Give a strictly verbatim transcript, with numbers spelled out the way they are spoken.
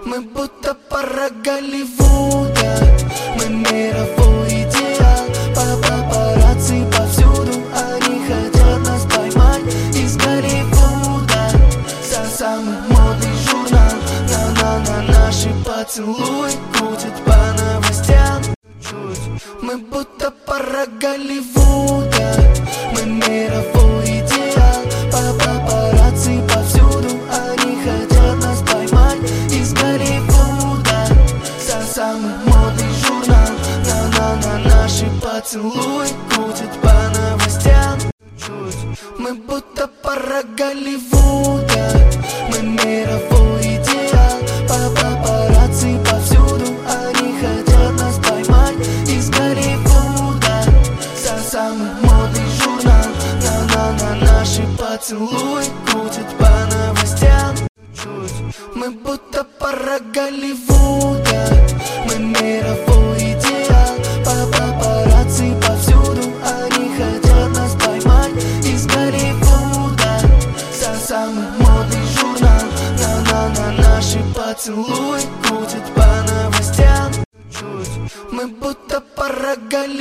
Мы будто пара Голливуда, мы мировой идеал. Папарацци повсюду, они хотят нас поймать из Голливуда. За самый модный журнал, на-на-на наши поцелуи крутят по новостям. Мы будто пара Голливуда, мы мировой идеал. Папарацци повсюду, они хотят нас поймать из Голливуда. За самый модный журнал, на-на-на наши поцелуи крутят по новостям. Мы будто пара Голливуда, мы мировой идеал. Папарацци повсюду, они хотят нас поймать из Голливуда. За самый модный журнал, на-на-на наши поцелуи крутят по новостям. Мы будто пара Голливуда, мы мировой идеал. Папарацци повсюду, они хотят нас поймать из Голливуда. За самый модный журнал, на-на-на наши поцелуи крутят по новостям. Мы будто пара Голливуда.